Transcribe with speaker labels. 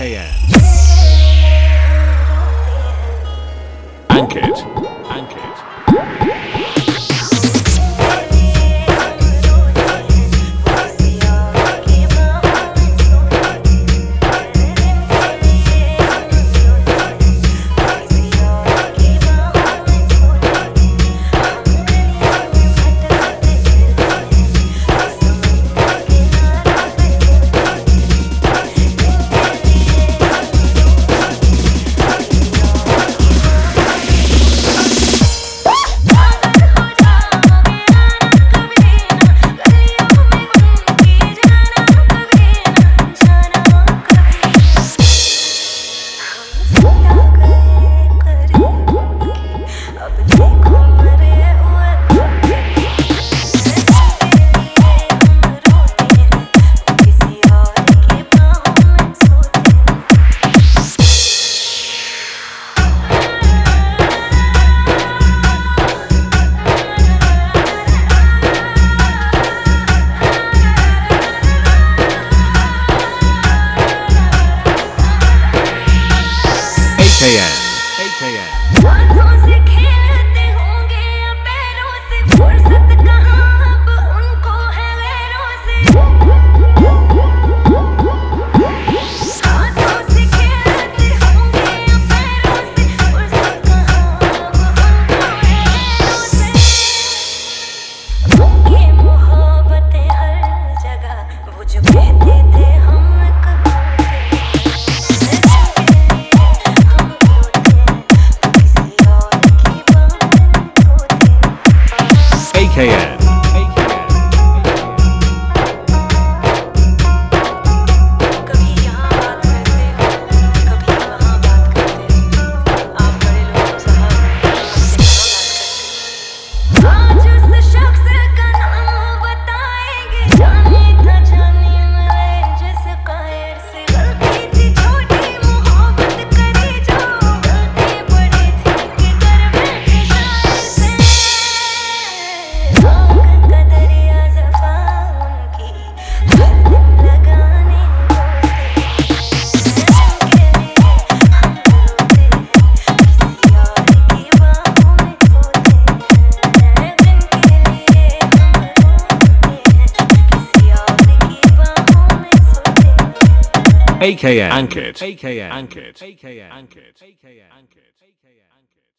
Speaker 1: AKN. Ankit. AKN.
Speaker 2: हाथों से खेलते होंगे या पैरों से, फुर्सत कहाँ अब उनको है गैरों से। हाथों से खेलते होंगे या पैरों से, फुर्सत कहाँ अब उनको है गैरों से। उनकी मोहब्बतें हर जगह, वो जो कहते थे हम
Speaker 1: AKN.
Speaker 2: कभी यहाँ बात करते हो, कभी वहाँ बात करते हो। आप बड़े लोगों साहब आज उस शख्स का नाम बताएंगे। जाने था जाने मिले जिस कायर से, गलती थी छोटी मोहब्बत करी जो, गलती बड़ी थी कि कर बैठे शायर से। आग का दरिया ज़फ़ा उनकी हर दिन लगाने होते, जिनके लिए हम रोते हैं, किसी और की बाहों में खोते हैं। जिनके लिए हम रोते हैं, किसी और की बाहों में सोते हैं।
Speaker 1: AKN. Ankit. AKN.